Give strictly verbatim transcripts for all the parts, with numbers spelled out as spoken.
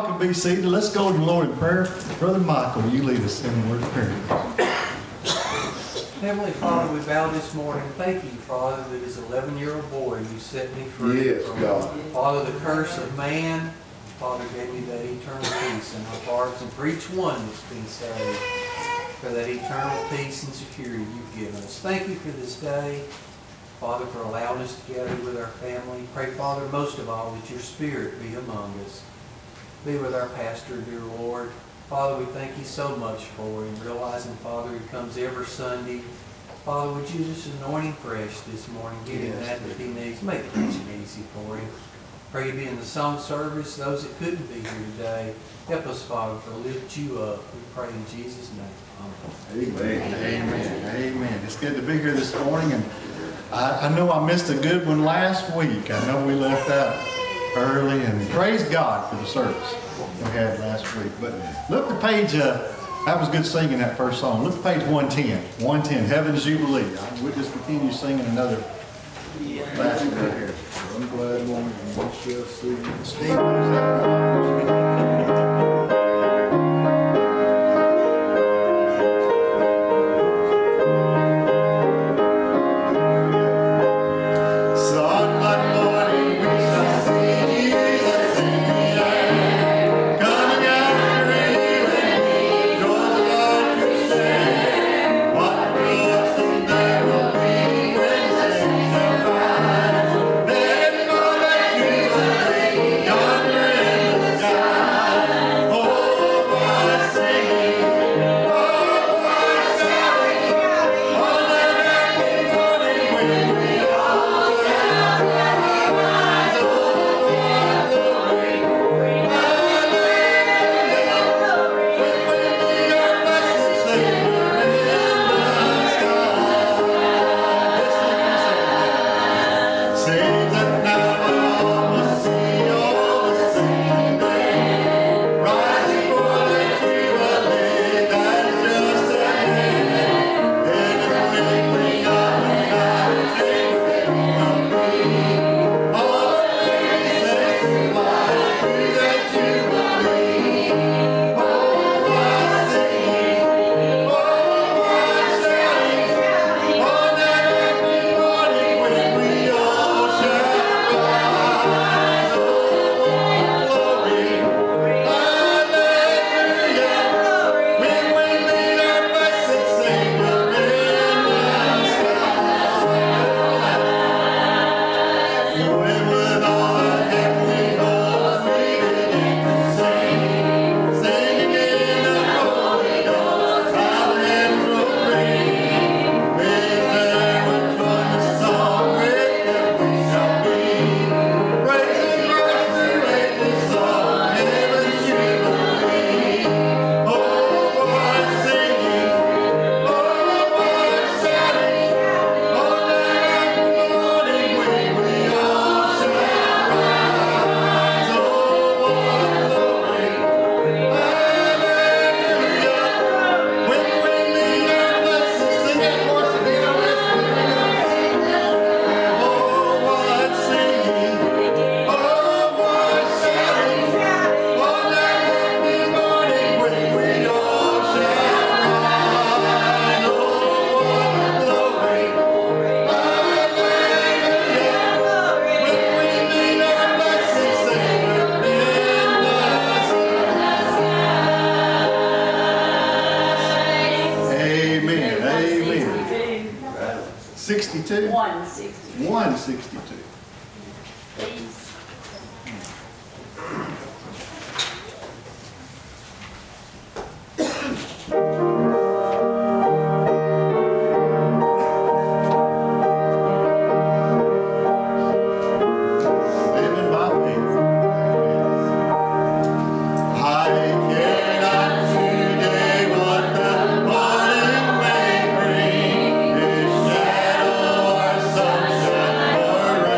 y'all can be seated. Let's go to the Lord in prayer. Brother Michael, you lead us in the word of prayer. Heavenly Father, we bow this morning. Thank you, Father, that as an eleven-year-old boy you set me free Yes, from, God. Father, the curse of man. Father, gave me that eternal peace in our hearts, and for each one that's been saved, for that eternal peace and security you've given us. Thank you for this day, Father, for allowing us to gather with our family. Pray, Father, most of all, that your Spirit be among us. Be with our pastor, dear Lord. Father, we thank you so much for him, realizing, Father, he comes every Sunday. Father, would you just anoint him fresh this morning, give him Yes. that that he needs, make preaching easy for him. Pray you be in the song service, those that couldn't be here today. Help us, Father, to lift you up. We pray in Jesus' name. Amen. Amen. Amen. Amen. It's good to be here this morning, and I, I know I missed a good one last week. I know we left out early, and praise God for the service we had last week. But look at page, uh, that was good singing, that first song. Look at page one ten. one ten, Heaven's Jubilee. We'll just continue singing another last one right here. I'm glad one of them shall see. Steve knows that. sixty-two? one sixty-two. one sixty-two. Please. Living by faith. I cannot today what the morning may bring. His shadow or sunshine or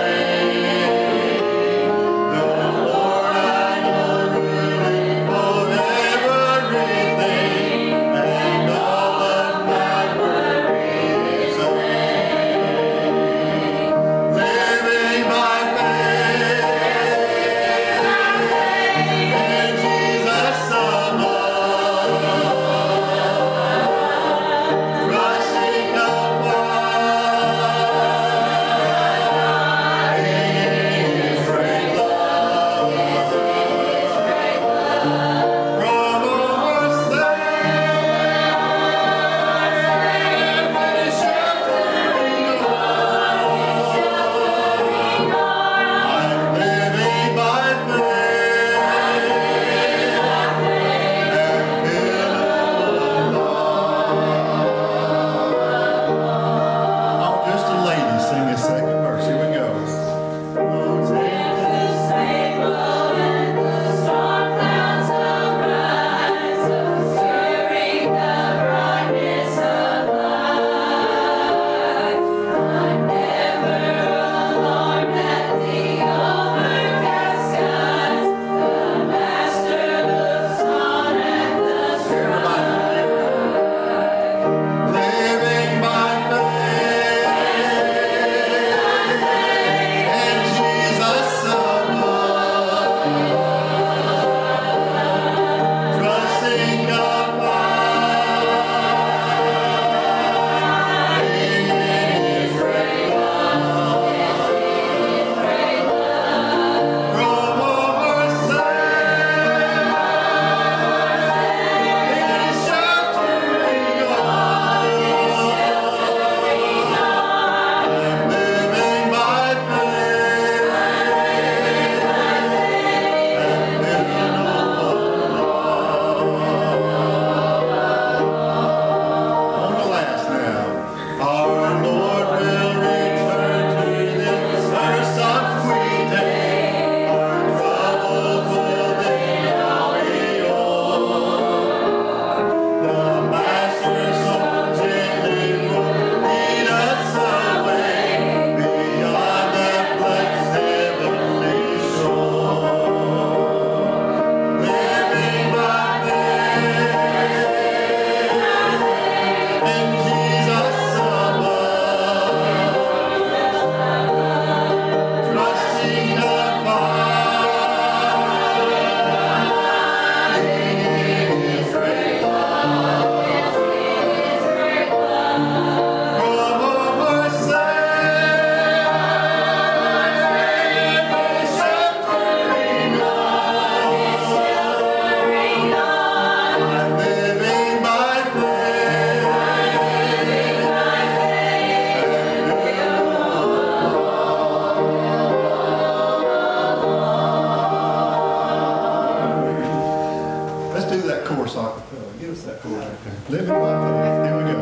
do that chorus a cappella. Give us that chorus right there. Living by faith. Here we go.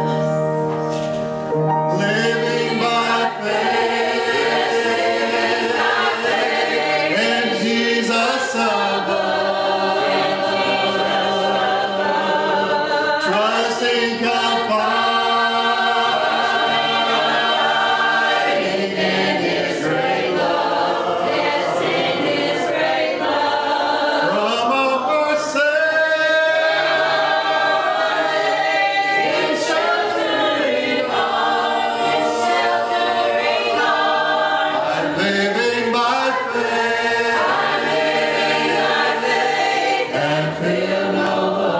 Living by faith in Jesus above, trusting, confiding in His great love, in His great love, from our sin, sheltering arms, sheltering arms. I'm living by faith, I'm living by faith, and fear no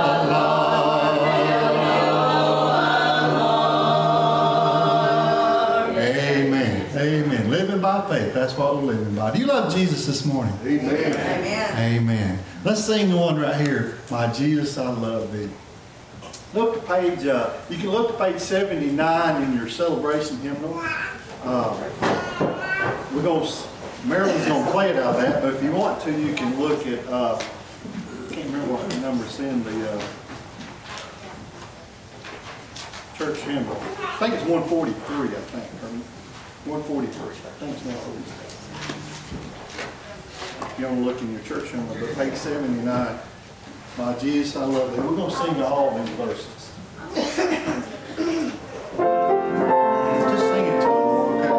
alarm. Amen. Amen. Living by faith. That's what we're living by. Do you love Jesus this morning? Amen. Amen. Amen. Let's sing the one right here. My Jesus, I love thee. Look at page, uh, you can look at page seventy-nine in your celebration hymnal. Uh, we're going to, Marilyn's going to play it out of that, but if you want to, you can look at, uh, I can't remember what the number's in the uh, church hymnal. I think it's one forty-three, I think. Or one forty-three. I think it's one forty-three. If you want to look in your church hymnal, but page seventy-nine, my Jesus, I love thee. We're going to sing all these verses. Just sing it to them, okay?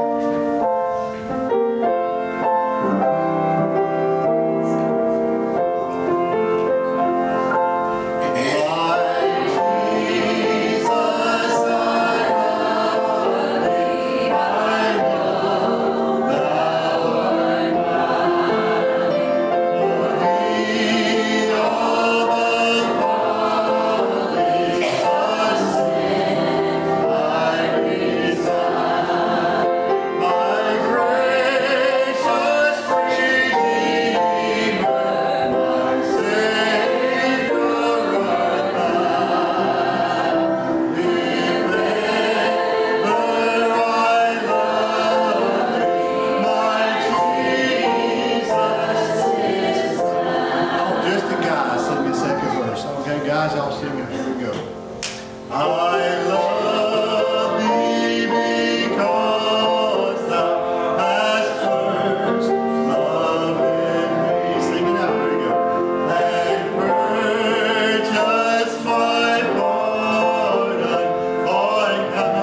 Guys, y'all sing it. Here we go. I love thee because thou hast first loved me. Sing it out. Here we go. And purchased my pardon on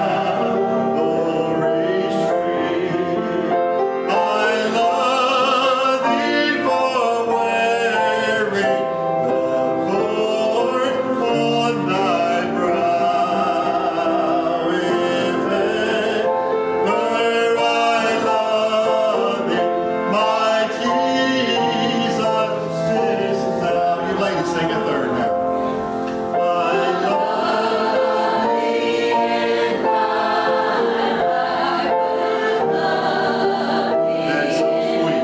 Calvary's tree. I love thee for wearing the on thy brow, if ever I love thee, my Jesus, tis thou. You ladies sing a third now. I love thee and that's so sweet.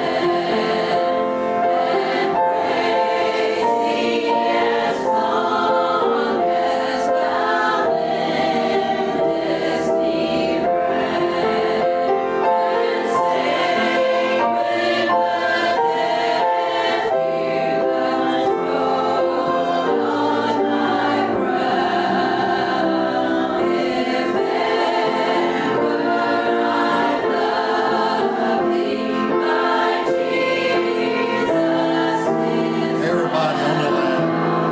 Everybody on the line.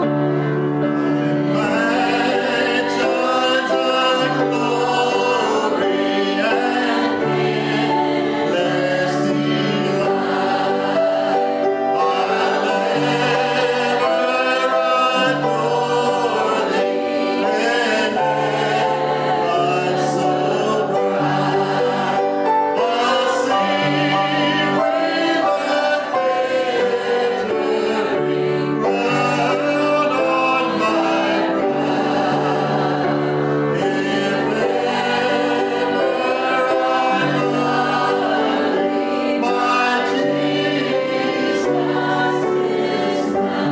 Mansions of glory and endless delight. I'll ever adore thee and my soul bright. I'll sing with a victory crown on my brow. If ever I love thee, my Jesus is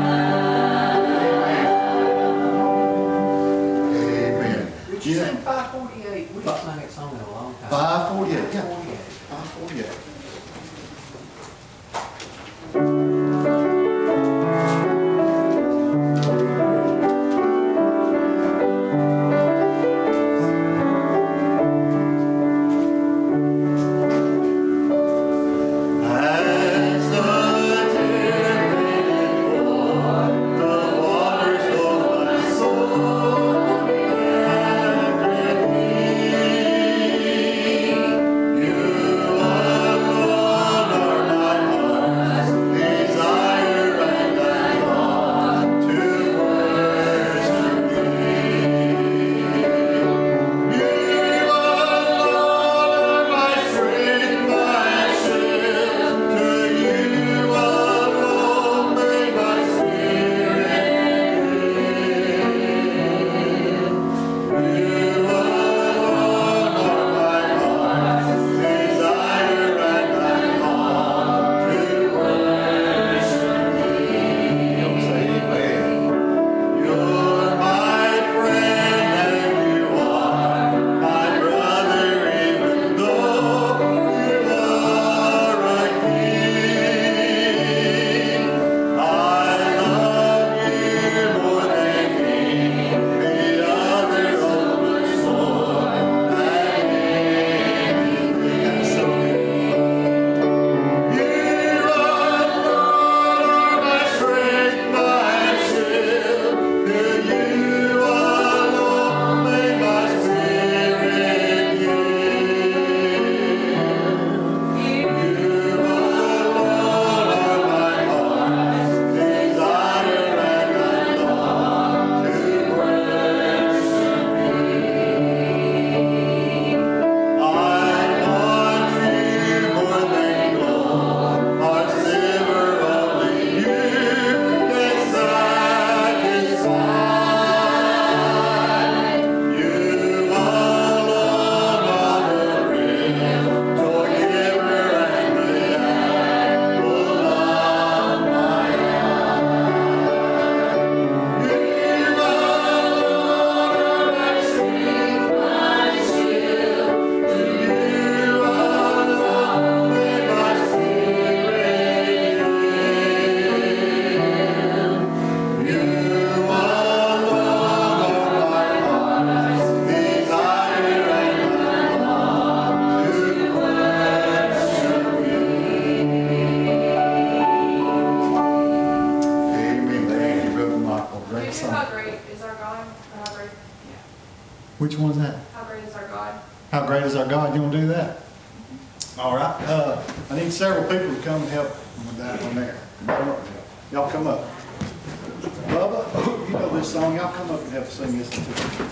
Amen. Would you sing five forty-eight? We haven't sung that song in a long time. five forty-eight. Yeah. forty-eight. five forty-eight. that Do how song? great is our God? Or how great, yeah. Which one's that? How great is our God? How great is our God? You want to do that? All right. Uh, I need several people to come help with that one there. Y'all come up. Bubba, you know this song. Y'all come up and help sing this too.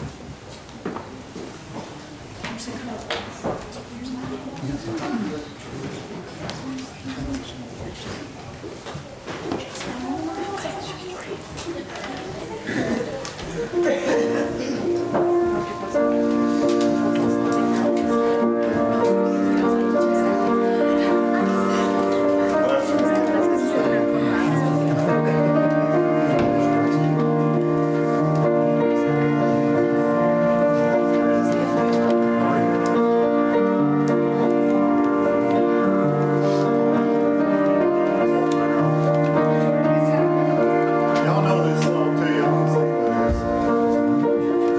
Y'all know this song too. Y'all can sing with us.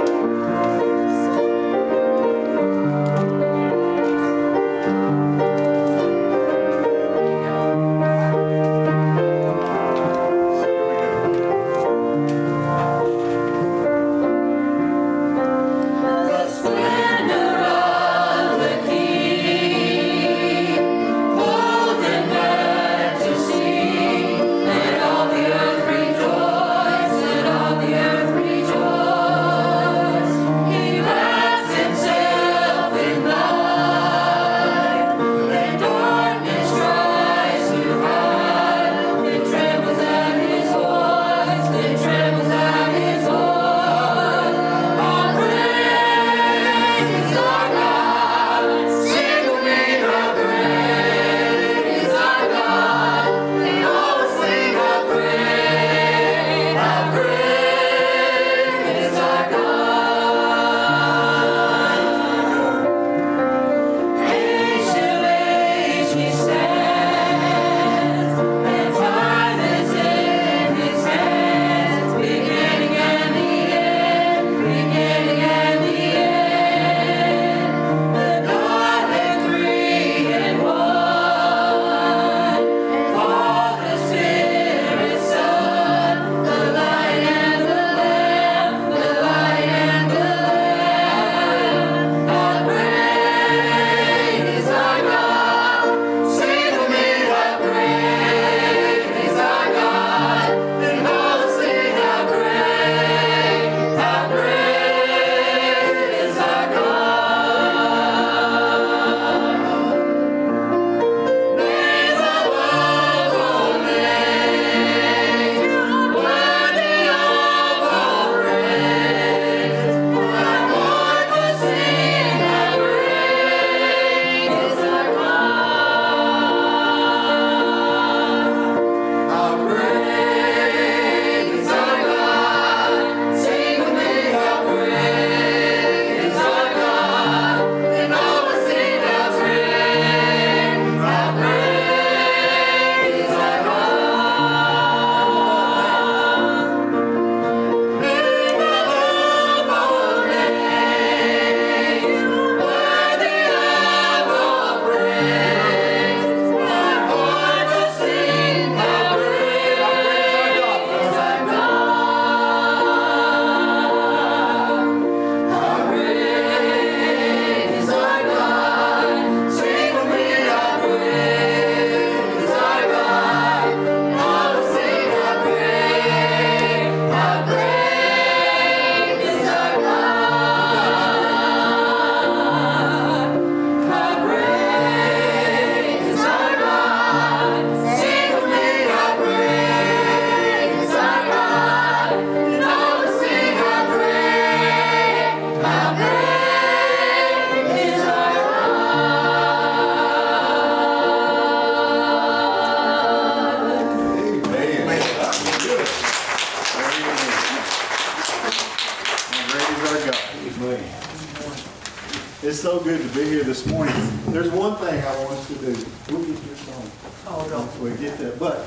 It's so good to be here this morning. There's one thing I want us to do. We'll get your song. Oh, don't. We get that. But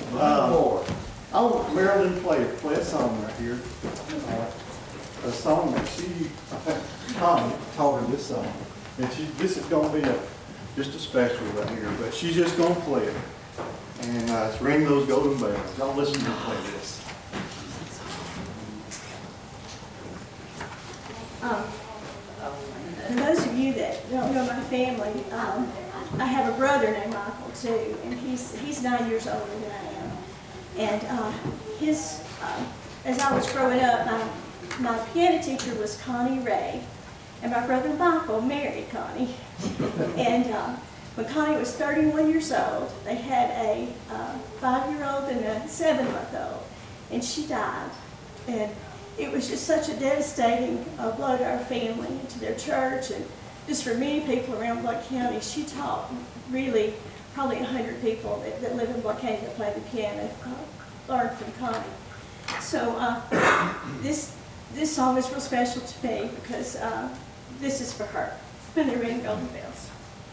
uh, I want Marilyn to play play a song right here. Uh, a song that she Tommy taught her this song, and she this is going to be a just a special right here. But she's just going to play it, and uh, it's Ring Those Golden Bells. Y'all listen to her play this. don't know my family, um, I have a brother named Michael too, and he's he's nine years older than I am. And uh, his, uh, as I was growing up, my, my piano teacher was Connie Ray, and my brother Michael married Connie. And uh, when Connie was thirty-one years old, they had a uh, five-year-old and a seven-month-old, and she died. And it was just such a devastating uh, blow to our family and to their church, and just for many people around Black County. She taught really probably a hundred people that, that live in Black County that play the piano, uh, learned from Connie. So uh, this this song is real special to me because uh, this is for her. When they ring golden bells.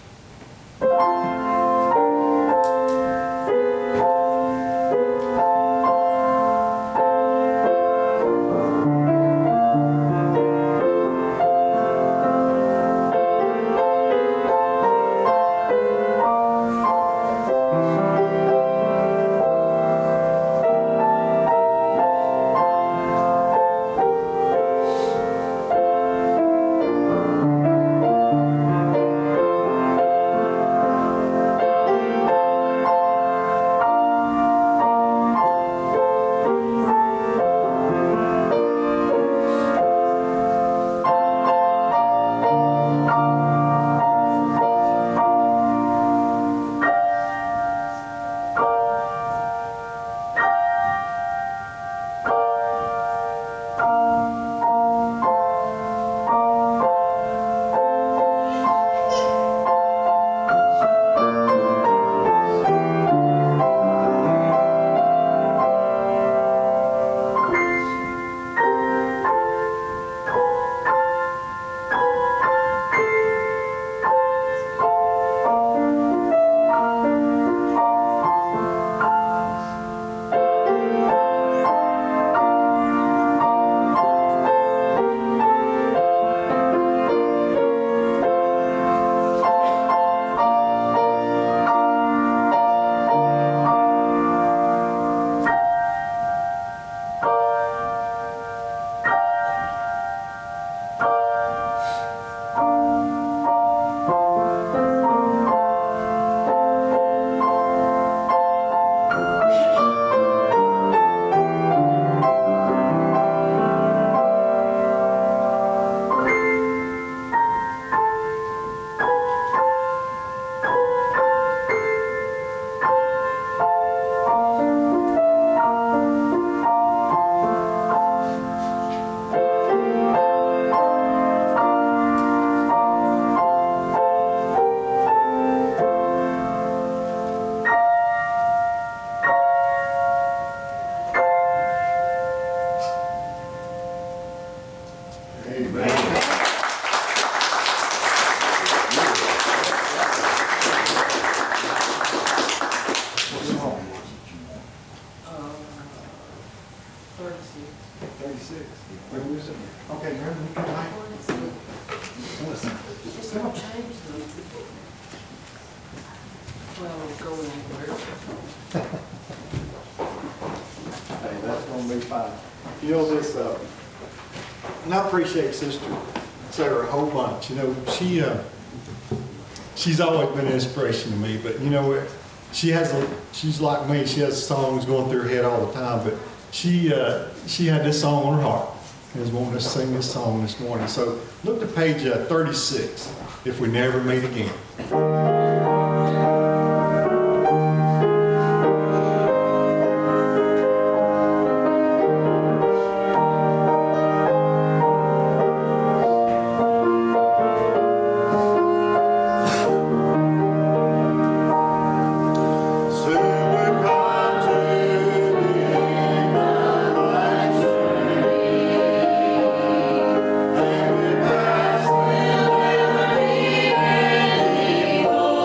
thirty-six. Where was it? Okay, remember we come back? Listen. Just don't change them. Well, go anywhere. Hey, that's gonna be fine. You know, this, uh, and I appreciate Sister Sarah a whole bunch. You know, she, uh, she's always been an inspiration to me, but you know what? She has a, she's like me, she has songs going through her head all the time, but she, uh, she had this song on her heart and was wanting us to sing this song this morning. So look to page uh, thirty-six, If We Never Meet Again. Oh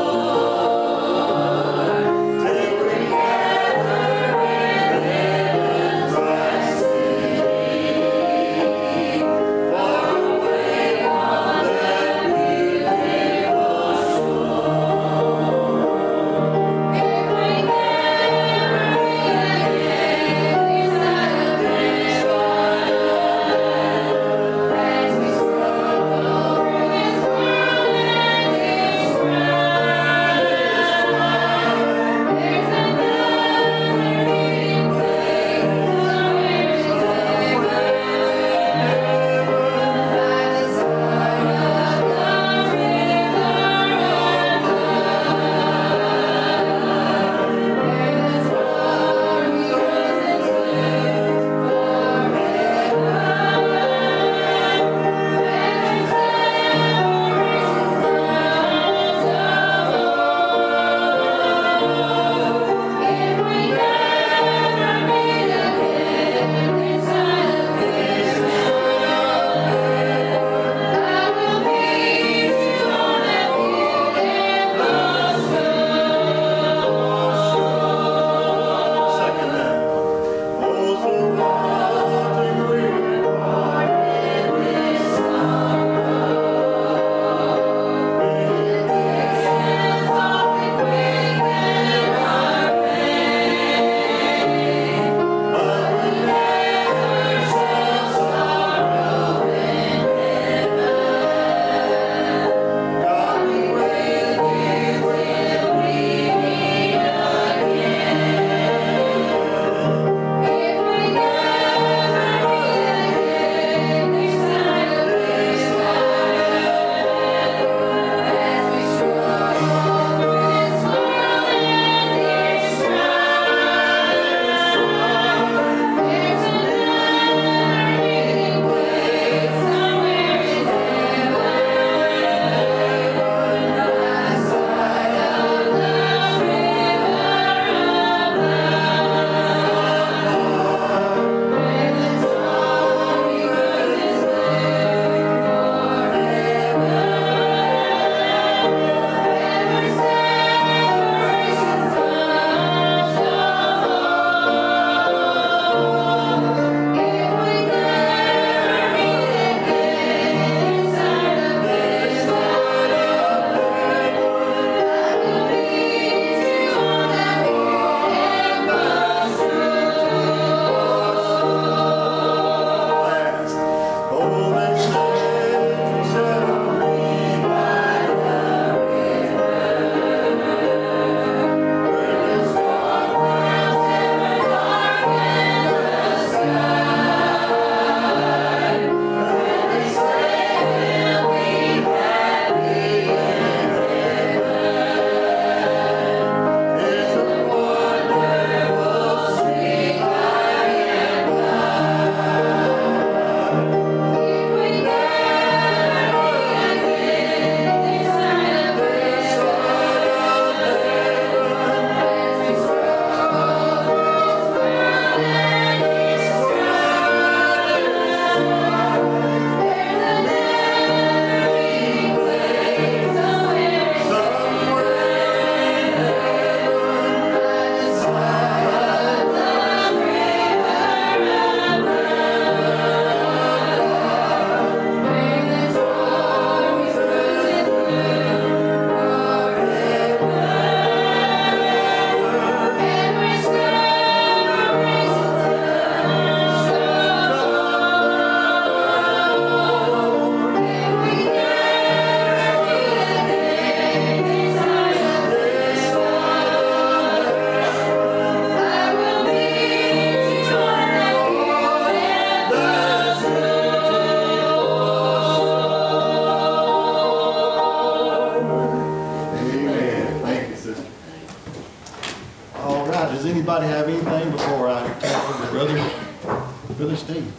anybody have anything before I turn over to Brother, Brother Steve?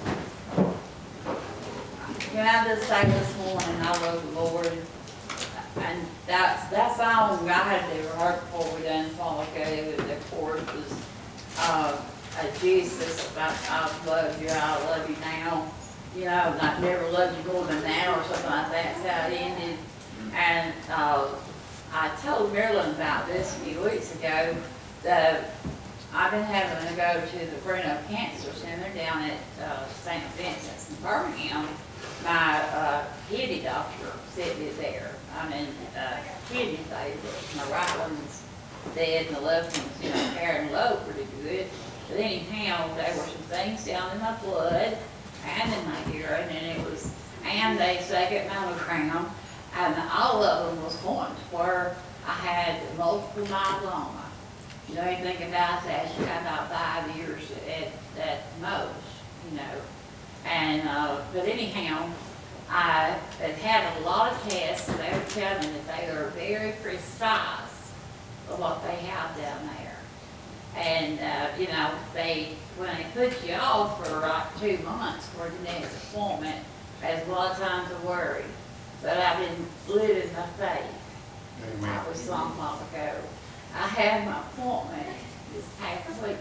Can I just say this morning, I love the Lord, and that's, that song I had never heard before we done a while ago, the chorus was, uh, uh, Jesus, I, I love you, I love you now, you know, I've never loved you more than now, or something like that, that's how it ended. And, uh, I told Marilyn about this a few weeks ago, that I've been having to go to the Bruno Cancer Center down at, uh, Saint Vincent's in Birmingham. My uh, kidney doctor said me there. I mean, uh, kidney failure. My right one's dead and the left one's, you know, carrying low pretty good. But anyhow, there were some things down in my blood and in my urine, and it was, and a second mammogram, and all of them was going to where I had multiple myeloma. You know anything about that? You got about five years at, at most, you know. And, uh, but anyhow, I had had a lot of tests, and they were telling me that they are very precise of what they have down there. And, uh, you know, they, when they put you off for like two months for the next appointment, there's a lot of times to worry. But I've been living my faith. Amen. That was some while ago. I had my appointment this past week.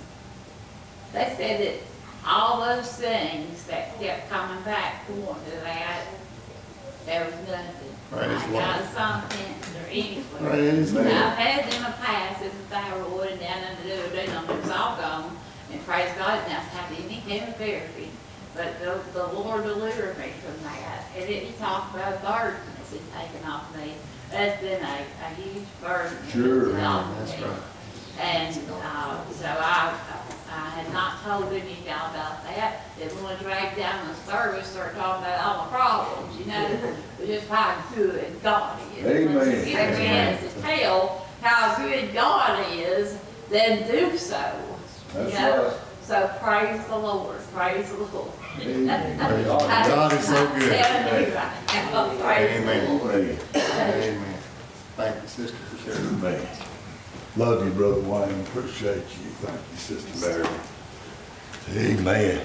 They said that all those things that kept coming back going to that, there was nothing. Praise I the got Lord. something or anything. Praise the Lord. I've had in the past, it's thyroid and down under the duodenum, it's all gone. And praise God, now I have any chemotherapy. But the, the Lord delivered me from that. And it, you talk about burden that's been taken off me. That's been a, a huge burden. Sure, that's been off That's me. right. And, uh, so I, I had not told any of y'all about that. They want to drag down the service, start talking about all my problems, you know, but just how good God is. Amen. Let's give a chance to tell how good God is, then do so. You That's know? right. So praise the Lord, praise the Lord. Amen. Praise God. God is so good. Amen. Praise the Amen. Lord. Amen. Amen. Thank you, sister, for sharing. Amen. Love you, Brother Wayne. Appreciate you. Thank you, Sister Mary. Amen.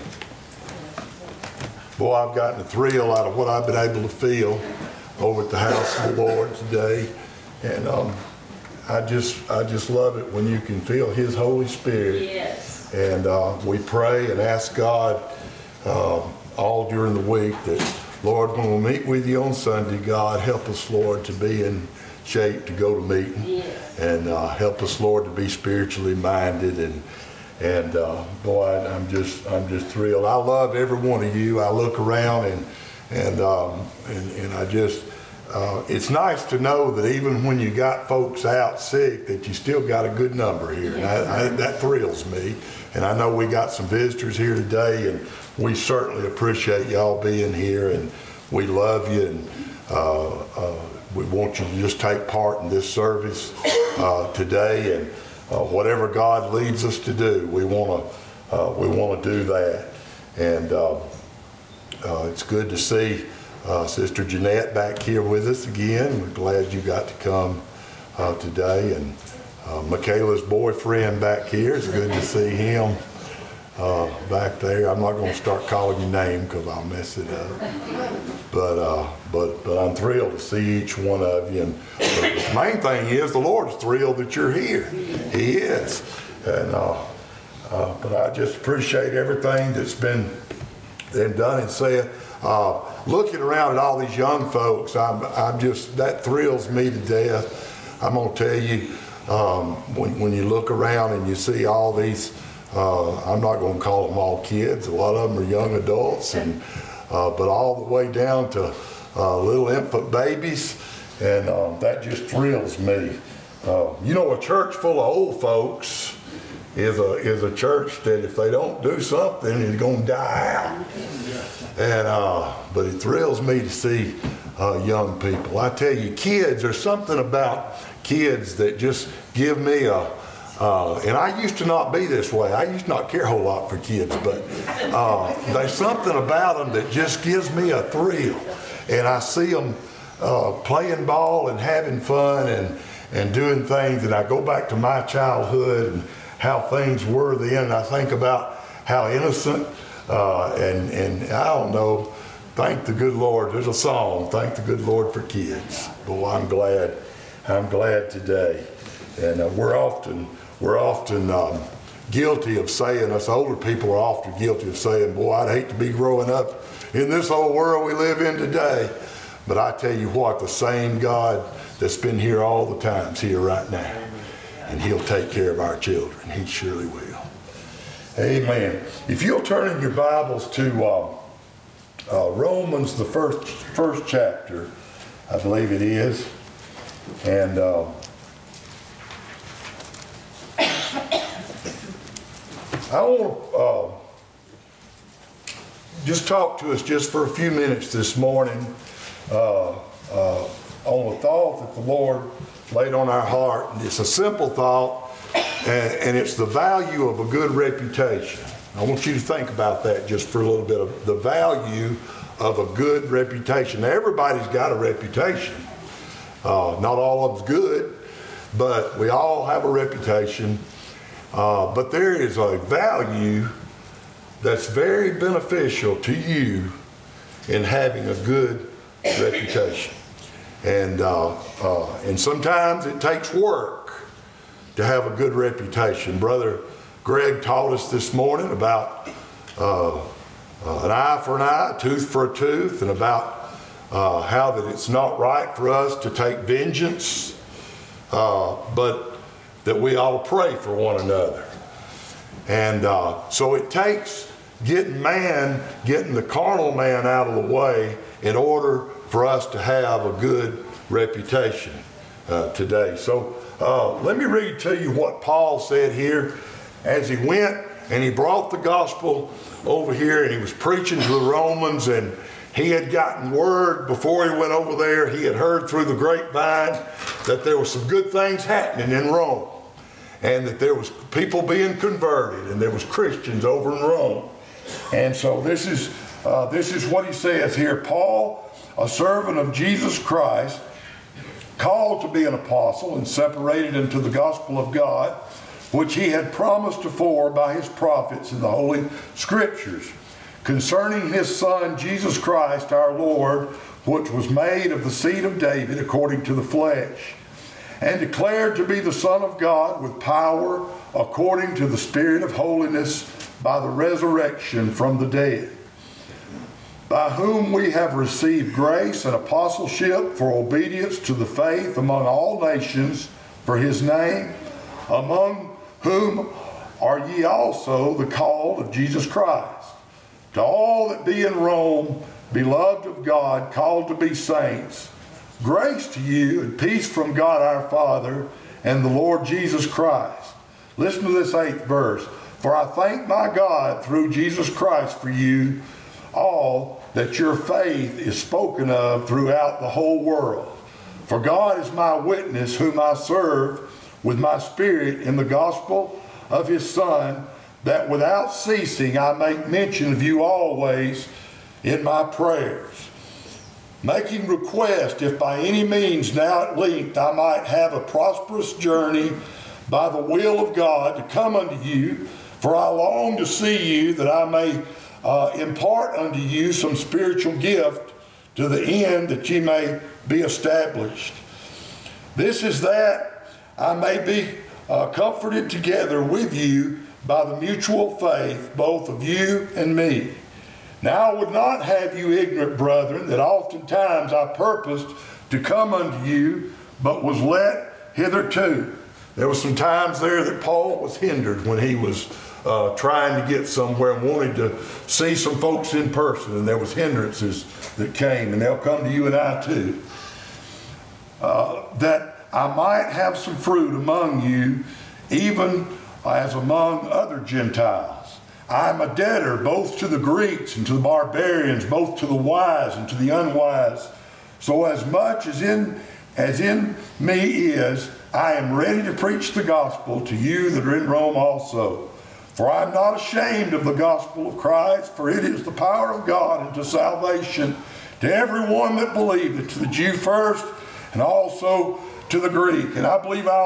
Boy, I've gotten a thrill out of what I've been able to feel over at the house of the Lord today. And um, I just I just love it when you can feel His Holy Spirit. Yes. And uh, we pray and ask God uh, all during the week that, Lord, when we meet with you on Sunday, God, help us, Lord, to be in shape to go to meeting. Yes. And uh, help us, Lord, to be spiritually minded. And and uh, boy, I'm just I'm just thrilled. I love every one of you. I look around and and um, and, and I just uh, it's nice to know that even when you got folks out sick, that you still got a good number here. And I, I, that thrills me. And I know we got some visitors here today, and we certainly appreciate y'all being here, and we love you, and uh, uh, we want you to just take part in this service uh, today, and uh, whatever God leads us to do, we want to uh, we want to do that. And uh, uh, it's good to see uh, Sister Jeanette back here with us again. We're glad you got to come uh, today, and uh, Michaela's boyfriend back here. It's good to see him uh, back there. I'm not going to start calling your name because I'll mess it up. But uh, but but I'm thrilled to see each one of you. And the main thing is the Lord's thrilled that you're here. He is. And uh, uh, but I just appreciate everything that's been been done and said. Uh, looking around at all these young folks, I'm I'm just that thrills me to death. I'm gonna tell you, um, when when you look around and you see all these. Uh, I'm not going to call them all kids. A lot of them are young adults, and uh, but all the way down to uh, little infant babies, and uh, that just thrills me. Uh, you know, a church full of old folks is a is a church that if they don't do something, it's going to die out. And uh, but it thrills me to see uh, young people. I tell you, kids. There's something about kids that just give me a. Uh, and I used to not be this way. I used to not care a whole lot for kids, but uh, there's something about them that just gives me a thrill. And I see them uh, playing ball and having fun and, and doing things. And I go back to my childhood and how things were then. I think about how innocent uh, and, and I don't know, thank the good Lord. There's a song, thank the good Lord for kids. Boy, I'm glad. I'm glad today. And uh, we're often, we're often um, guilty of saying, us older people are often guilty of saying, boy, I'd hate to be growing up in this old world we live in today. But I tell you what, the same God that's been here all the time's here right now. And he'll take care of our children. He surely will. Amen. If you'll turn in your Bibles to uh, uh, Romans, the first, first chapter, I believe it is. And uh, I want to uh, just talk to us just for a few minutes this morning uh, uh, on a thought that the Lord laid on our heart. And it's a simple thought, and, and it's the value of a good reputation. I want you to think about that just for a little bit, of the value of a good reputation. Now, everybody's got a reputation. Uh, not all of them's good, but we all have a reputation. Uh, but there is a value that's very beneficial to you in having a good reputation. And, uh, uh, and sometimes it takes work to have a good reputation. Brother Greg taught us this morning about uh, uh, an eye for an eye, a tooth for a tooth, and about uh, how that it's not right for us to take vengeance, uh, but that we ought to pray for one another. And uh, so it takes getting man, getting the carnal man out of the way in order for us to have a good reputation uh, today. So uh, let me read to you what Paul said here as he went and he brought the gospel over here and he was preaching to the Romans, and he had gotten word before he went over there. He had heard through the grapevine that there were some good things happening in Rome, and that there was people being converted, and there was Christians over in Rome. And so this is uh, this is what he says here. Paul, a servant of Jesus Christ, called to be an apostle and separated into the gospel of God, which he had promised afore by his prophets in the Holy Scriptures, concerning his Son Jesus Christ our Lord, which was made of the seed of David according to the flesh, and declared to be the Son of God with power according to the Spirit of holiness by the resurrection from the dead, by whom we have received grace and apostleship for obedience to the faith among all nations for his name, among whom are ye also the called of Jesus Christ. To all that be in Rome, beloved of God, called to be saints, grace to you and peace from God our Father and the Lord Jesus Christ. Listen to this eighth verse. For I thank my God through Jesus Christ for you all, that your faith is spoken of throughout the whole world. For God is my witness, whom I serve with my spirit in the gospel of his Son, that without ceasing I make mention of you always in my prayers, making request, if by any means now at length I might have a prosperous journey by the will of God to come unto you, for I long to see you, that I may uh, impart unto you some spiritual gift, to the end that ye may be established. This is that I may be uh, comforted together with you by the mutual faith, both of you and me. Now I would not have you ignorant, brethren, that oftentimes I purposed to come unto you, but was let hitherto. There were some times there that Paul was hindered when he was uh, trying to get somewhere and wanted to see some folks in person, and there was hindrances that came, and they'll come to you and I too. Uh, that I might have some fruit among you, even as among other Gentiles. I am a debtor both to the Greeks and to the barbarians, both to the wise and to the unwise. So as much as in as in me is, I am ready to preach the gospel to you that are in Rome also. For I am not ashamed of the gospel of Christ, for it is the power of God unto salvation to everyone that believeth, to the Jew first, and also to the Greek. And I believe I'll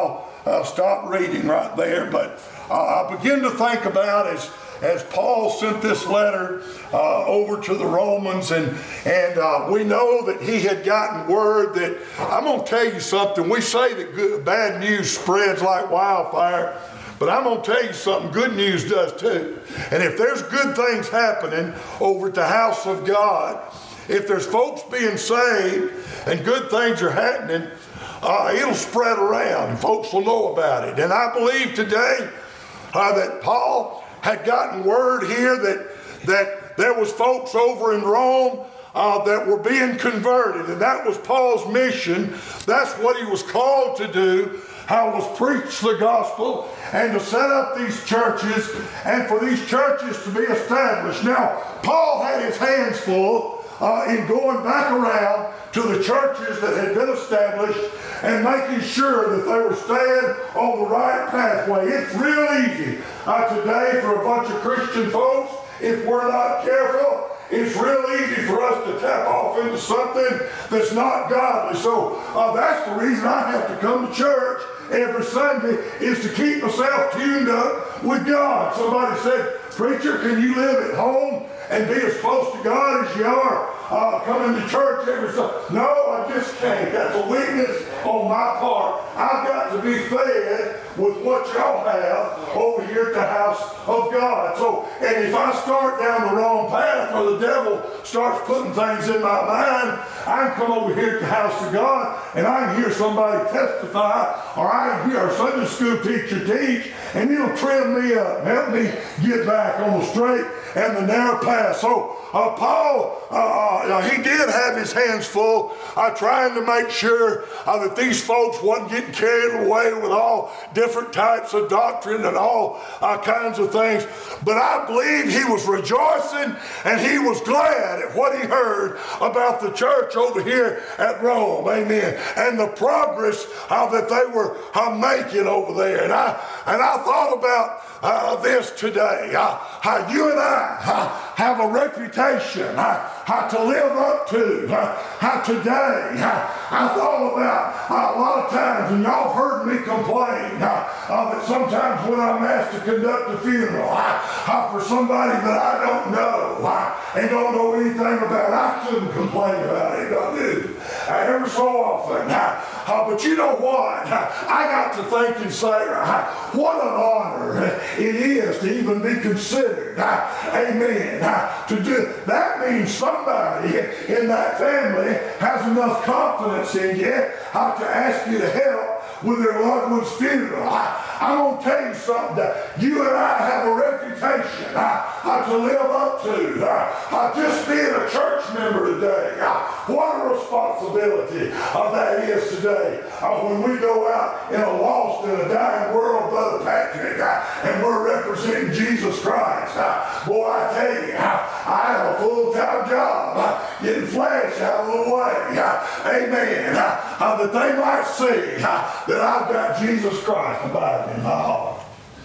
uh, stop reading right there. But uh, I begin to think about as as Paul sent this letter uh, over to the Romans, and and uh, we know that he had gotten word that, I'm going to tell you something, we say that good, bad news spreads like wildfire, but I'm going to tell you something, good news does too. And if there's good things happening over at the house of God, if there's folks being saved and good things are happening, uh, it'll spread around and folks will know about it. And I believe today uh, that Paul had gotten word here that that there was folks over in Rome uh, that were being converted, and that was Paul's mission. That's what he was called to do. How was preach the gospel and to set up these churches and for these churches to be established. Now, Paul had his hands full uh, in going back around to the churches that had been established and making sure that they were staying on the right pathway. It's real easy uh, today for a bunch of Christian folks, if we're not careful, it's real easy for us to tap off into something that's not godly. So uh, that's the reason I have to come to church every Sunday, is to keep myself tuned up with God. Somebody said, preacher, can you live at home and be as close to God as you are uh, coming to church every Sunday? No, I just can't. That's a weakness on my part. I've got to be fed with what y'all have over here at the house of God. So, and if I start down the wrong path, or the devil starts putting things in my mind, I can come over here at the house of God and I can hear somebody testify, or I can hear our Sunday school teacher teach, and it'll trim me up and help me get back on the straight and the narrow path. So uh, Paul, uh, uh, he did have his hands full uh, trying to make sure uh, that these folks wasn't getting carried away with all different types of doctrine and all uh, kinds of things. But I believe he was rejoicing and he was glad at what he heard about the church over here at Rome. Amen. And the progress uh, that they were uh, making over there. And I, and I thought about Uh, this today, uh, how you and I uh, have a reputation uh, how to live up to, uh, how today, uh, I thought about uh, a lot of times, and y'all heard me complain uh, uh, that sometimes when I'm asked to conduct a funeral uh, uh, for somebody that I don't know uh, and don't know anything about, I shouldn't complain about it, I do, uh, every so often. Uh, uh, but you know what? Uh, I got to thinking, Sarah, uh, what an honor it is to even be considered. Uh, amen. Uh, to do that means somebody in that family has enough confidence in you uh, to ask you to help with their loved one's funeral. I, I'm going to tell you something, that you and I have a reputation uh, uh, to live up to. Uh, uh, just being a church member today, uh, what a responsibility uh, that is today. Uh, when we go out in a lost and a dying world, Brother Patrick, uh, and we're representing Jesus Christ. Uh, boy, I tell you, uh, I have a full-time job uh, getting flesh out of the way. Uh, amen. Uh, uh, that they might see uh, that I've got Jesus Christ abiding in my heart.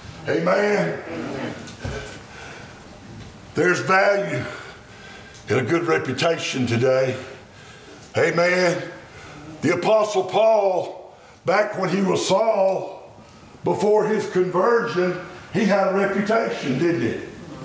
Amen. Amen. There's value in a good reputation today. Amen. The Apostle Paul, back when he was Saul, before his conversion, he had a reputation, didn't he?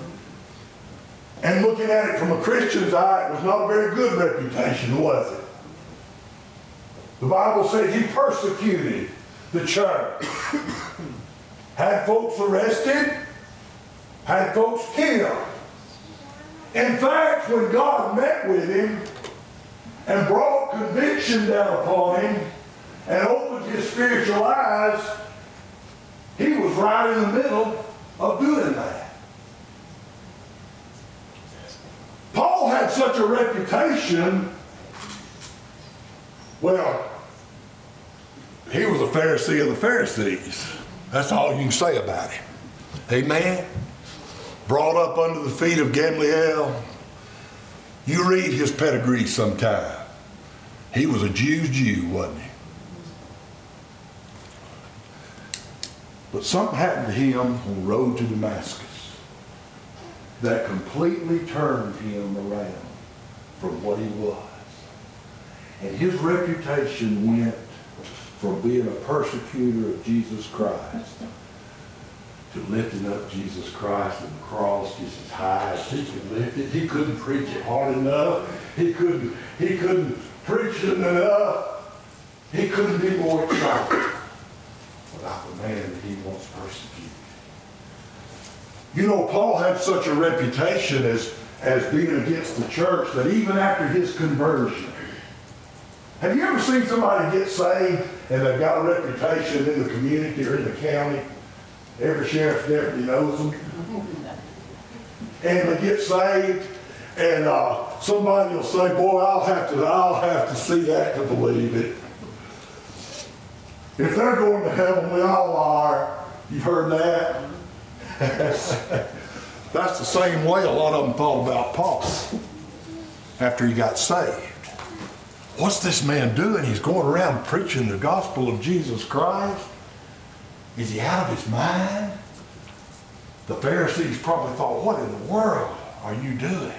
And looking at it from a Christian's eye, it was not a very good reputation, was it? The Bible said he persecuted the church. Had folks arrested, had folks killed. In fact, when God met with him and brought conviction down upon him and opened his spiritual eyes, he was right in the middle of doing that. Paul had such a reputation. Well, he was a Pharisee of the Pharisees. That's all you can say about him. Amen. Brought up under the feet of Gamaliel. You read his pedigree sometime. He was a Jew's Jew, wasn't he? But something happened to him on the road to Damascus that completely turned him around from what he was. And his reputation went from being a persecutor of Jesus Christ to lifting up Jesus Christ and the cross just as high as he could lift it. He couldn't preach it hard enough. He couldn't, he couldn't preach it enough. He couldn't be more excited about the man that he once persecuted. You know, Paul had such a reputation as, as being against the church that even after his conversion, have you ever seen somebody get saved and they've got a reputation in the community or in the county? Every sheriff's deputy knows them. And they get saved, and uh, somebody will say, "Boy, I'll have to, I'll have to see that to believe it." If they're going to heaven, we all are. You've heard that? That's the same way a lot of them thought about Paul after he got saved. What's this man doing? He's going around preaching the gospel of Jesus Christ. Is he out of his mind? The Pharisees probably thought, what in the world are you doing?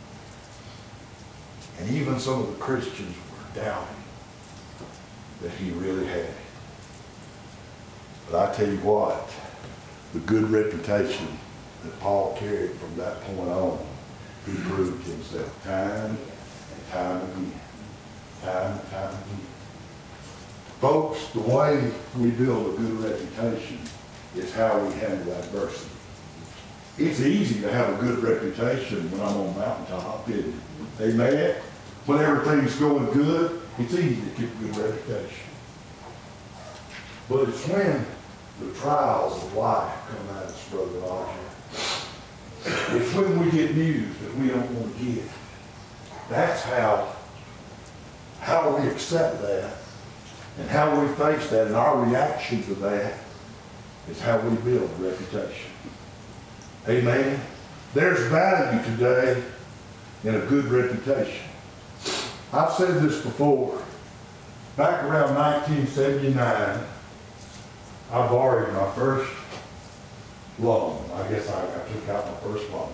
And even some of the Christians were doubting that he really had it. But I tell you what, the good reputation that Paul carried from that point on, he proved himself time and time again. Time and time again. Folks, the way we build a good reputation is how we handle adversity. It's easy to have a good reputation when I'm on mountaintop, isn't it? Amen? When everything's going good, it's easy to keep a good reputation. But it's when the trials of life come at us, Brother Roger. It's when we get news that we don't want to get. That's how, how we accept that. And how we face that and our reaction to that is how we build a reputation. Amen? There's value today in a good reputation. I've said this before. Back around nineteen seventy-nine, I borrowed my first loan. I guess I, I took out my first loan.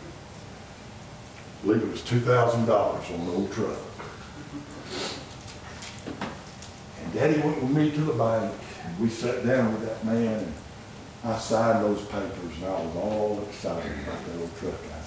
I believe it was two thousand dollars on an old truck. Daddy went with me to the bank, and we sat down with that man, and I signed those papers, and I was all excited about that old truck I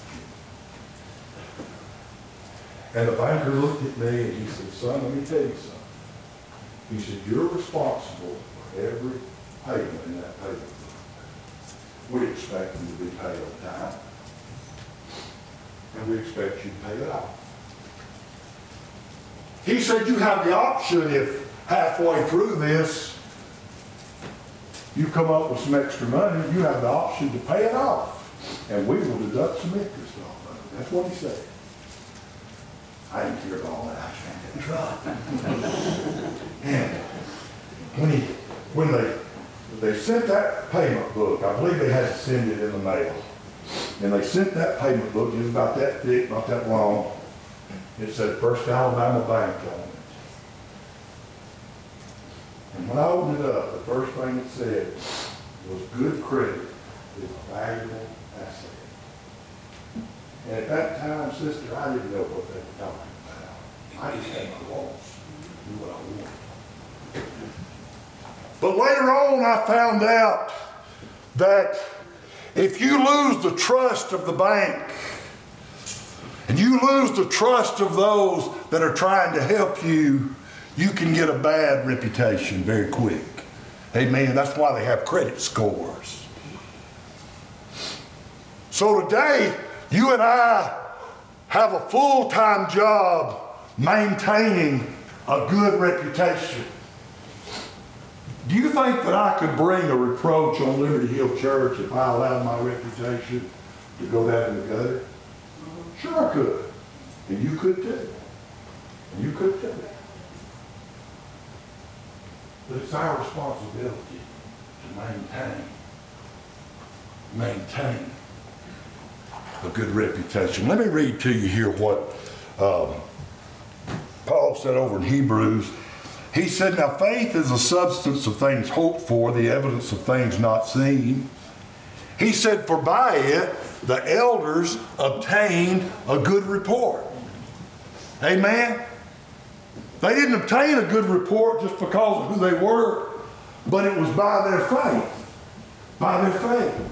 had. And the banker looked at me, and he said, "Son, let me tell you something." He said, "You're responsible for every payment in that payment book. We expect them to be paid on time, and we expect you to pay it off." He said, "You have the option if halfway through this, you come up with some extra money, you have the option to pay it off, and we will deduct some interest off of it." That's what he said. I didn't hear all that. I found it drop. And when he, when they, they sent that payment book, I believe they had to send it in the mail. And they sent that payment book, it was about that thick, not that long. It said First Alabama Bank on it. And when I opened it up, the first thing it said was good credit is a valuable asset. And at that time, sister, I didn't know what they were talking about. I just had my wants, do what I wanted. But later on, I found out that if you lose the trust of the bank, and you lose the trust of those that are trying to help you, you can get a bad reputation very quick. Amen. That's why they have credit scores. So today, you and I have a full-time job maintaining a good reputation. Do you think that I could bring a reproach on Liberty Hill Church if I allowed my reputation to go down in the gutter? Sure I could. And you could too. And you could too. But it's our responsibility to maintain, maintain a good reputation. Let me read to you here what um, Paul said over in Hebrews. He said, "Now faith is the substance of things hoped for, the evidence of things not seen." He said, "For by it the elders obtained a good report." Amen? They didn't obtain a good report just because of who they were, but it was by their faith. By their faith.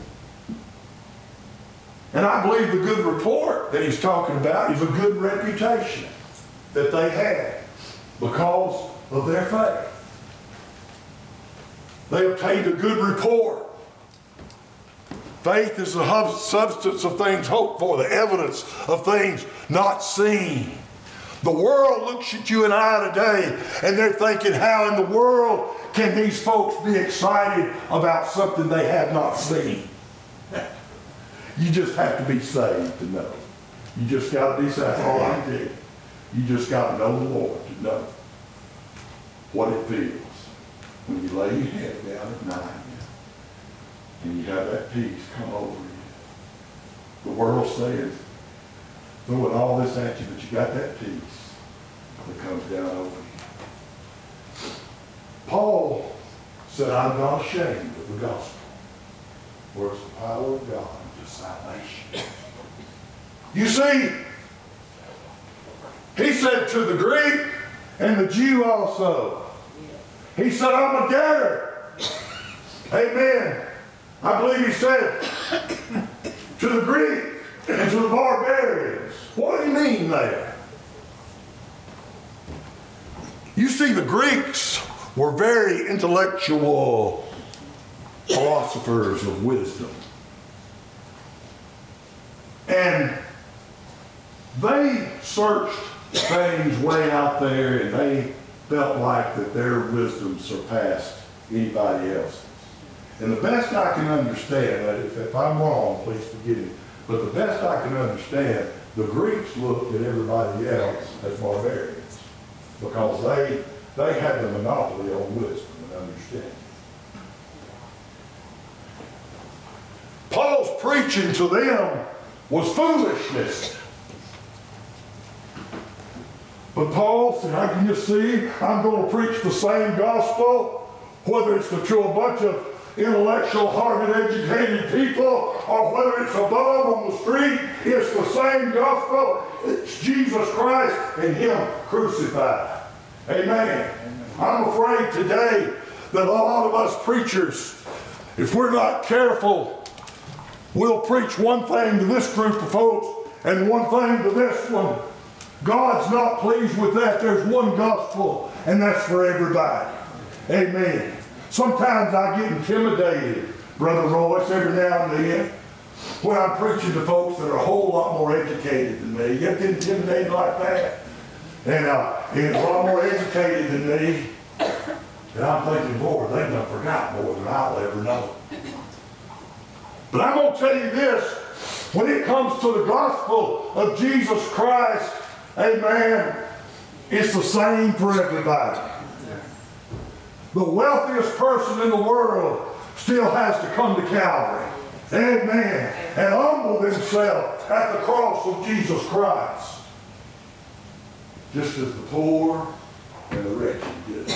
And I believe the good report that he's talking about is a good reputation that they had because of their faith. They obtained a good report. Faith is the hub- substance of things hoped for, the evidence of things not seen. The world looks at you and I today, and they're thinking, how in the world can these folks be excited about something they have not seen? You just have to be saved to know. You just got to be saved. That's all I can do. You just got to know the Lord to know what it feels when you lay your head down at night and you have that peace come over you. The world says, throwing all this at you, but you got that peace that comes down over you. Paul said, I'm not ashamed of the gospel, for it's the power of God unto salvation. You see, he said to the Greek and the Jew also. He said, I'm a debtor. Amen. I believe he said to the Greek and to the barbarians. What do you mean there? You see, the Greeks were very intellectual philosophers of wisdom. And they searched things way out there, and they felt like that their wisdom surpassed anybody else's. And the best I can understand, if, if I'm wrong, please forgive me, but the best I can understand, the Greeks looked at everybody else as barbarians because they, they had the monopoly on wisdom and understanding. Paul's preaching to them was foolishness. But Paul said, I can just see, I'm going to preach the same gospel, whether it's to a bunch of intellectual, hard educated people, or whether it's above on the street, it's the same gospel. It's Jesus Christ and Him crucified. Amen. I'm afraid today that a lot of us preachers, if we're not careful, we'll preach one thing to this group of folks and one thing to this one. God's not pleased with that. There's one gospel, and that's for everybody. Amen. Sometimes I get intimidated, Brother Royce, every now and then, when I'm preaching to folks that are a whole lot more educated than me. You get intimidated like that? And, uh, and a lot more educated than me. And I'm thinking, Lord, they've done forgot more than I'll ever know. But I'm going to tell you this. When it comes to the gospel of Jesus Christ, amen, it's the same for everybody. The wealthiest person in the world still has to come to Calvary. Amen. And humble themselves at the cross of Jesus Christ. Just as the poor and the rich did.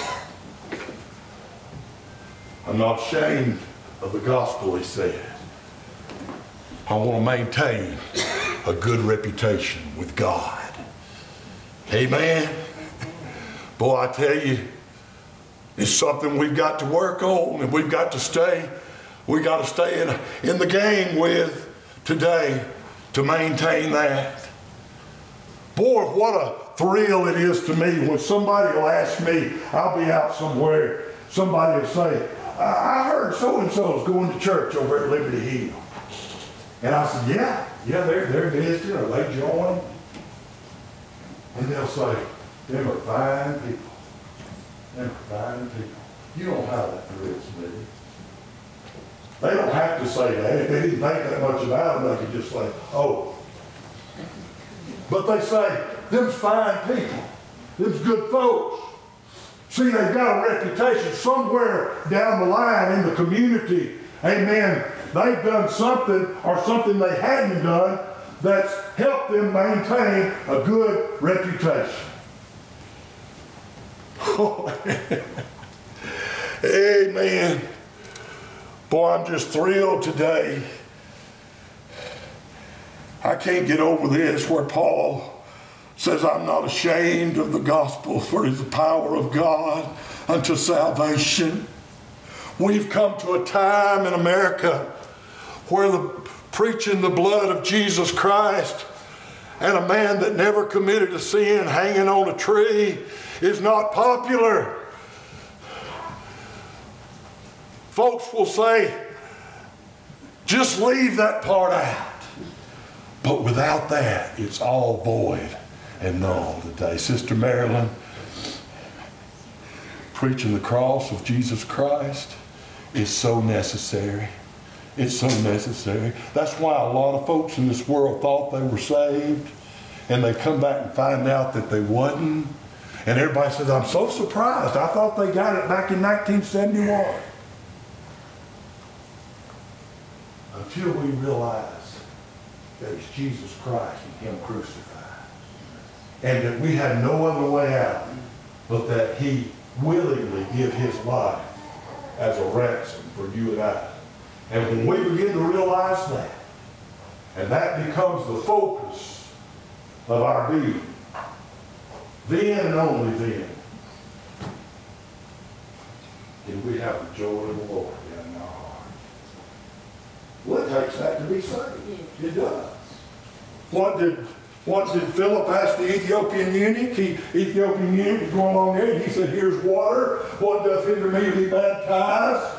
I'm not ashamed of the gospel, he said. I want to maintain a good reputation with God. Amen. Boy, I tell you, it's something we've got to work on, and we've got to stay, we got to stay in, in the game with today to maintain that. Boy, what a thrill it is to me when somebody will ask me, I'll be out somewhere, somebody will say, I, I heard so-and-so is going to church over at Liberty Hill. And I said, yeah, yeah, they're, they're visiting, or they join. And they'll say, them are fine people. Them are fine people. You don't have that thrills me. They don't have to say that. If they didn't think that much about them, they could just say, oh. But they say, them's fine people. Them's good folks. See, they've got a reputation somewhere down the line in the community. Amen. They've done something or something they hadn't done that's helped them maintain a good reputation. Amen. Boy, I'm just thrilled today. I can't get over this where Paul says, I'm not ashamed of the gospel, for it is the power of God unto salvation. We've come to a time in America where the preaching the blood of Jesus Christ and a man that never committed a sin hanging on a tree is not popular. Folks will say, just leave that part out. But without that, it's all void and null today. Sister Marilyn, preaching the cross of Jesus Christ is so necessary. It's so necessary. That's why a lot of folks in this world thought they were saved, and they come back and find out that they wasn't. And everybody says, I'm so surprised. I thought they got it back in nineteen seventy-one. Until we realize that it's Jesus Christ and Him crucified. And that we had no other way out but that He willingly give His life as a ransom for you and I. And when we begin to realize that, and that becomes the focus of our being, then and only then, can we have the joy of the Lord in our heart. Well, it takes that to be saved. It does. What did, what did Philip ask the Ethiopian eunuch? He, Ethiopian eunuch was going along there, and he said, here's water. What doth hinder me to be baptized?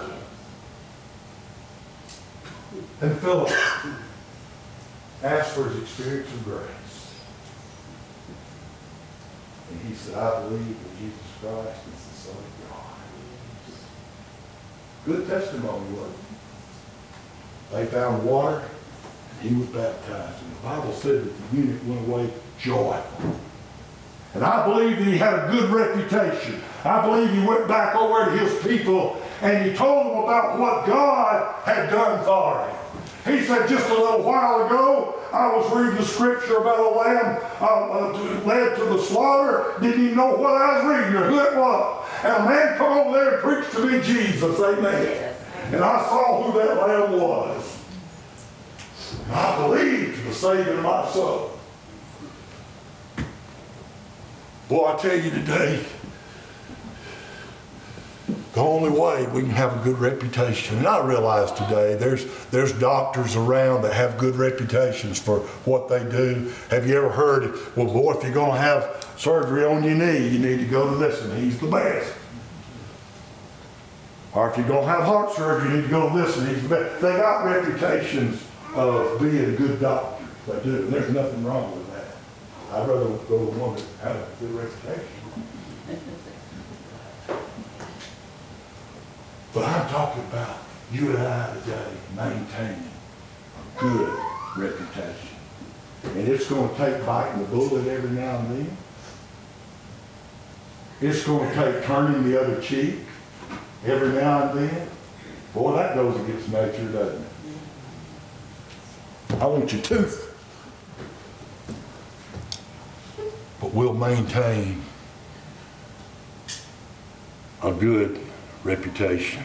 And Philip asked for his experience of grace. And he said, I believe that Jesus Christ is the Son of God. Good testimony, wasn't it? They found water, and he was baptized. And the Bible said that the eunuch went away joyful. And I believe that he had a good reputation. I believe he went back over to his people and he told them about what God had done for him. He said, just a little while ago, I was reading the scripture about a lamb uh, uh, led to the slaughter. Didn't even know what I was reading or who it was. And a man come over there and preached to me Jesus. Amen. And I saw who that lamb was. And I believed the saving of my soul. Boy, I tell you today, the only way we can have a good reputation, and I realize today there's there's doctors around that have good reputations for what they do. Have you ever heard, well, boy, if you're going to have surgery on your knee, you need to go to this, and he's the best. Or if you're going to have heart surgery, you need to go to this, and he's the best. They got reputations of being good doctors. They do, and there's nothing wrong with that. I'd rather go to one that has a good reputation. But I'm talking about you and I today maintaining a good reputation. And it's going to take biting the bullet every now and then. It's going to take turning the other cheek every now and then. Boy, that goes against nature, doesn't it? I want your tooth. But we'll maintain a good reputation.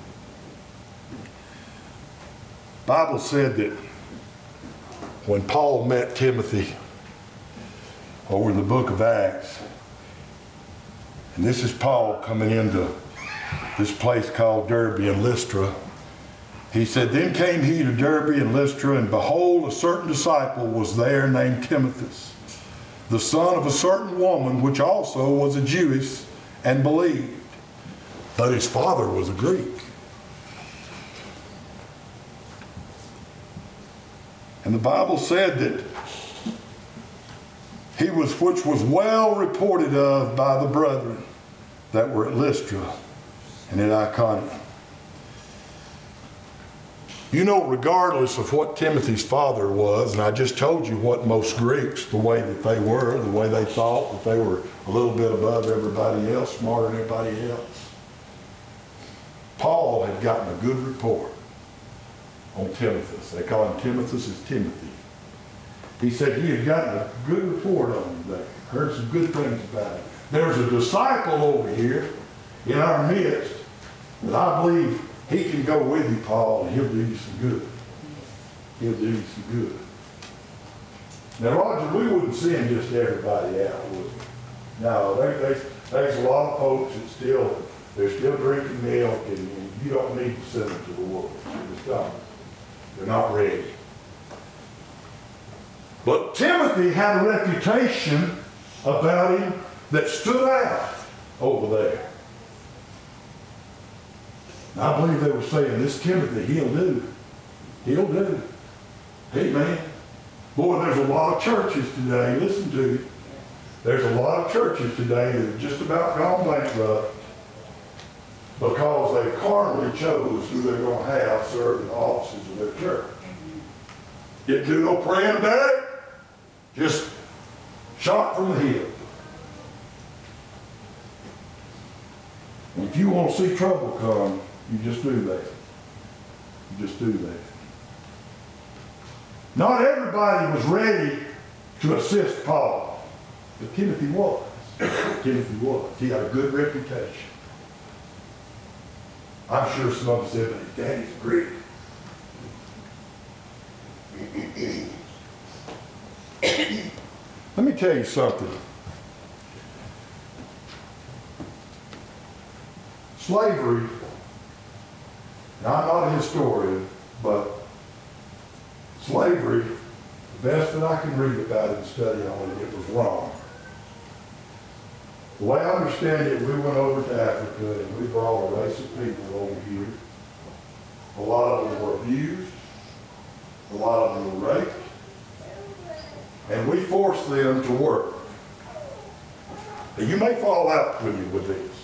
Bible said that when Paul met Timothy over in the book of Acts, and this is Paul coming into this place called Derbe and Lystra, he said, then came he to Derbe and Lystra, and behold, a certain disciple was there named Timothy, the son of a certain woman, which also was a Jewess, and believed. But his father was a Greek. And the Bible said that he was, which was well reported of by the brethren that were at Lystra and at Iconium. You know, regardless of what Timothy's father was, and I just told you what most Greeks, the way that they were, the way they thought, that they were a little bit above everybody else, smarter than everybody else. Paul had gotten a good report on Timothy. They call him Timothy as Timothy. He said he had gotten a good report on him there. Heard some good things about him. There's a disciple over here in our midst that I believe he can go with you, Paul, and he'll do you some good. He'll do you some good. Now, Roger, we wouldn't send just everybody out, would we? No, there, there's, there's a lot of folks that still, they're still drinking milk, and, and you don't need to send them to the world. You just don't. They're not ready. But Timothy had a reputation about him that stood out over there. And I believe they were saying, this Timothy, he'll do. He'll do. Amen. Boy, there's a lot of churches today, listen to me. There's a lot of churches today that have just about gone bankrupt because they carnally chose who they're going to have serve in the offices of their church. Didn't do no praying about it. Just shot from the hip. And if you want to see trouble come, you just do that. You just do that. Not everybody was ready to assist Paul. But Timothy was. Timothy was. He had a good reputation. I'm sure some of us said, but his daddy's Greek. Let me tell you something. Slavery, now I'm not a historian, but slavery, the best that I can read about it and study on it, it was wrong. The way I understand it, we went over to Africa and we brought a race of people over here. A lot of them were abused. A lot of them were raped. And we forced them to work. Now, you may fall out with me with this.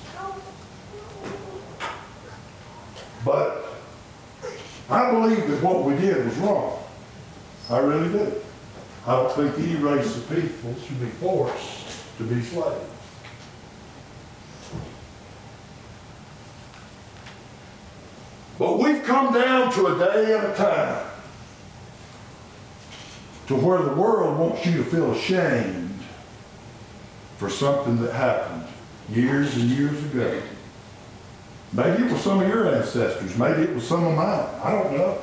But I believe that what we did was wrong. I really do. I don't think any race of people should be forced to be slaves. But we've come down to a day and a time to where the world wants you to feel ashamed for something that happened years and years ago. Maybe it was some of your ancestors. Maybe it was some of mine. I don't know.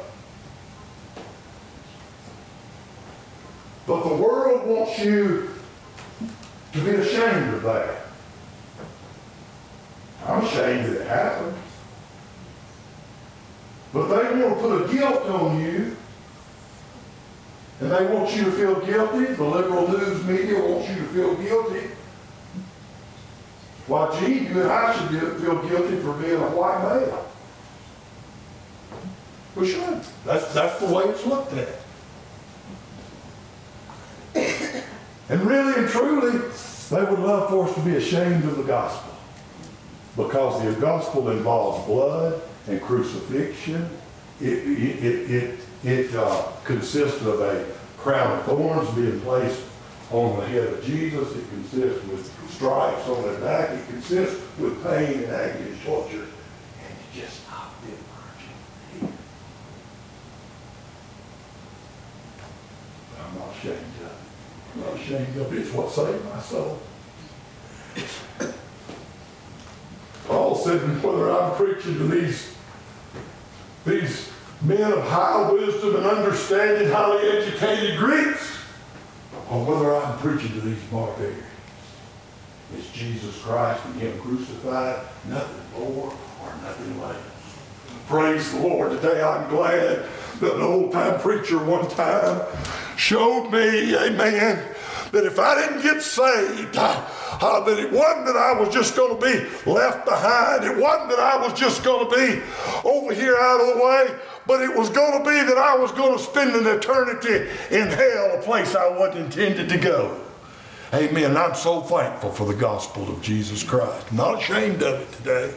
But the world wants you to be ashamed of that. I'm ashamed that it happened. But they want to put a guilt on you, and they want you to feel guilty. The liberal news media wants you to feel guilty. Why, gee, you and I should feel guilty for being a white male. We should. That's, that's the way it's looked at. And really and truly, they would love for us to be ashamed of the gospel. Because the gospel involves blood and crucifixion. It, it, it, it, it uh, consists of a crown of thorns being placed on the head of Jesus. It consists with stripes on their back. It consists with pain and agony and torture. And you just not been virgin. I'm not ashamed of it. I'm not ashamed of it. It's what saved my soul. Paul said, whether I'm preaching to these, these men of high wisdom and understanding, highly educated Greeks, or whether I'm preaching to these barbarians, it's Jesus Christ and Him crucified, nothing more or nothing less. Praise the Lord. Today I'm glad that an old-time preacher one time showed me, amen, that if I didn't get saved, I, Uh, that it wasn't that I was just going to be left behind. It wasn't that I was just going to be over here out of the way, but it was going to be that I was going to spend an eternity in hell, a place I wasn't intended to go. Amen. And I'm so thankful for the gospel of Jesus Christ. I'm not ashamed of it today.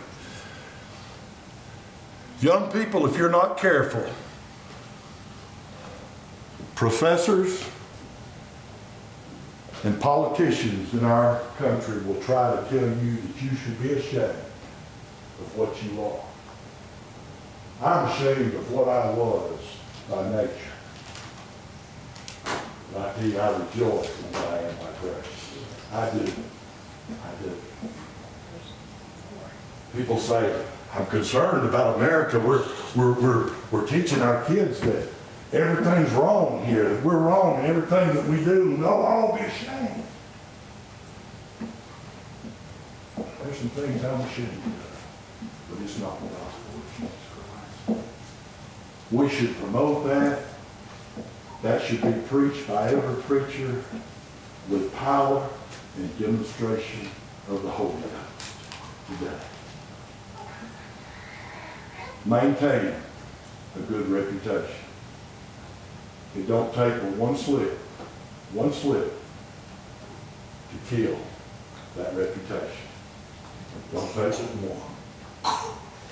Young people, if you're not careful, professors and politicians in our country will try to tell you that you should be ashamed of what you are. I'm ashamed of what I was by nature. And I tell you, I rejoice in what I am by grace. I do. I do. People say, I'm concerned about America. We're, we're, we're, we're teaching our kids that, everything's wrong here, that we're wrong in everything that we do, and they'll all be ashamed. There's some things I shouldn't do, but it's not the gospel of Jesus Christ. We should promote that. That should be preached by every preacher with power and demonstration of the Holy Ghost today. Maintain a good reputation. It don't take but one slip, one slip to kill that reputation. Don't take it one.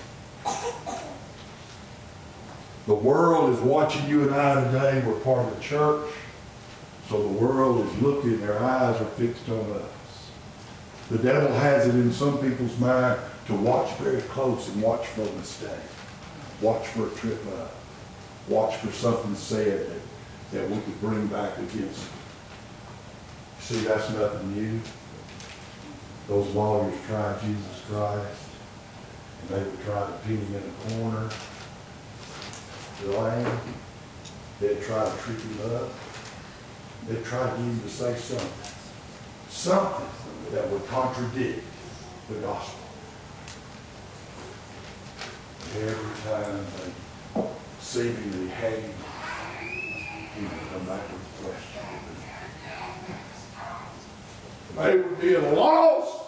The world is watching you and I today. We're part of the church. So the world is looking, their eyes are fixed on us. The devil has it in some people's mind to watch very close and watch for a mistake. Watch for a trip up. Watch for something said that, that we could bring back against them. See, that's nothing new. Those lawyers tried Jesus Christ, and they would try to pin him in a corner. The lamb, they'd try to trick him up. They'd try to get him to say something. Something that would contradict the gospel. Every time they seemingly had him, he would come back with a question. They would be at a loss.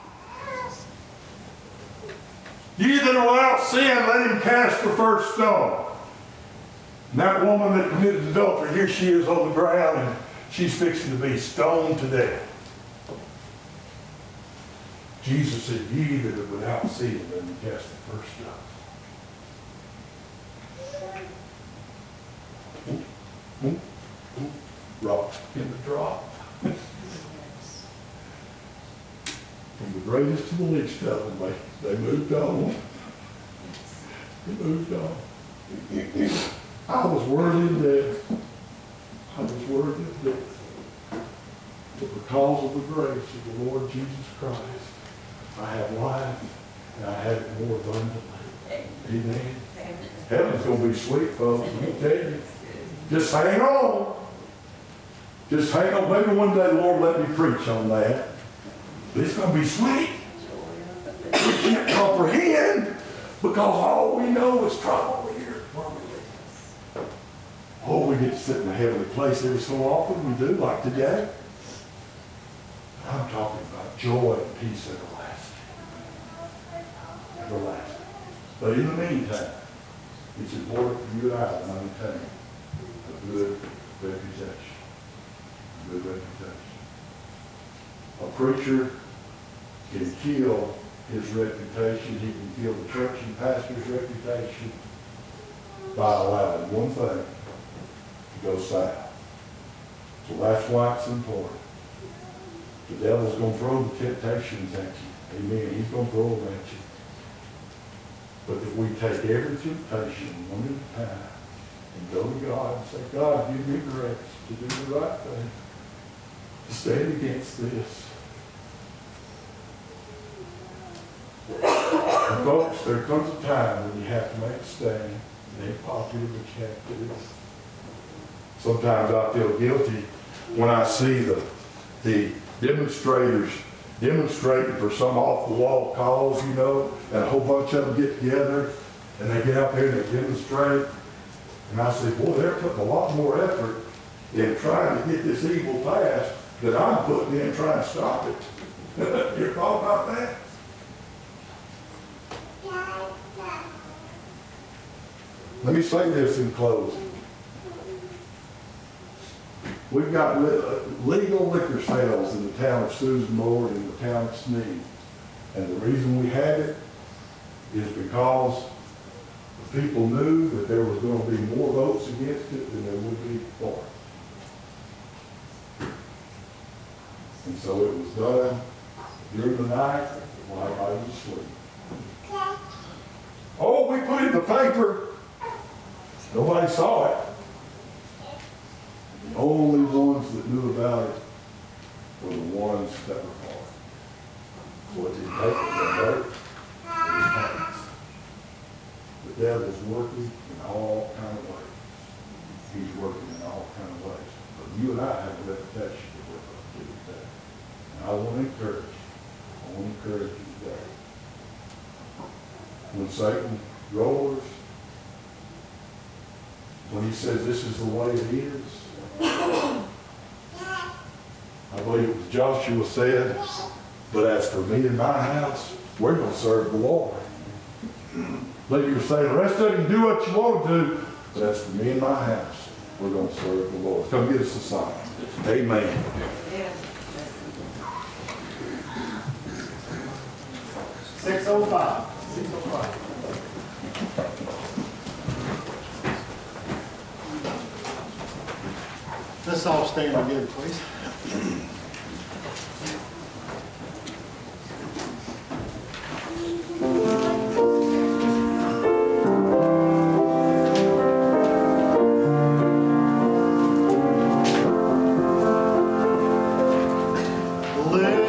Ye that are without sin, let him cast the first stone. And that woman that committed adultery, here she is on the ground, and she's fixing to be stoned to death. Jesus said, ye that are without sin, let him cast the first stone. Ooh, ooh, ooh. Rocks begin to drop. From the greatest to the least of them, they, they moved on. They moved on. I was worthy of death. I was worthy of death. But because of the grace of the Lord Jesus Christ, I have life, and I have it more abundantly. Amen. Heaven's going to be sweet, folks. Let me tell you. Just hang on. Just hang on. Maybe one day the Lord let me preach on that. But it's going to be sweet. We can't comprehend because all we know is trouble here. Oh, we get to sit in a heavenly place every so often. We do, like today. I'm talking about joy and peace everlasting. Everlasting. But in the meantime, it's important for you and I to maintain a good reputation. A good reputation. A preacher can kill his reputation. He can kill the church and pastor's reputation by allowing one thing to go south. So that's why it's important. The devil's going to throw the temptations at you. Amen. He's going to throw them at you. But if we take every temptation one at a time and go to God and say, God, give me grace to do the right thing, to stand against this. And folks, there comes a time when you have to make a stand. It ain't popular, but you have to do it. Sometimes I feel guilty when I see the, the demonstrators demonstrating for some off-the-wall cause, you know, and a whole bunch of them get together, and they get out there and they demonstrate. And I say, boy, they're putting a lot more effort in trying to get this evil passed than I'm putting in trying to stop it. You ever thought about that? Let me say this in closing. We've got legal liquor sales in the town of Susan Moore and in the town of Sneed. And the reason we had it is because the people knew that there was going to be more votes against it than there would be for it. And so it was done during the night while everybody was asleep. Oh, we put it in the paper. Nobody saw it. The only ones that knew about it were the ones that were for it. So it didn't take the vote. It was the devil's working in all kind of ways. he's working in all kind of ways. But you and I have a reputation to work on too today. And I want to encourage you, I want to encourage you today. When Satan roars, when he says this is the way it is, I believe it was Joshua said, but as for me and my house, we're going to serve the Lord. But you were saying, the rest of you can do what you want to do, but as for me and my house, we're going to serve the Lord. Come get us a sign. Amen. Six oh five. Six oh five. Let's all stand together, please. Live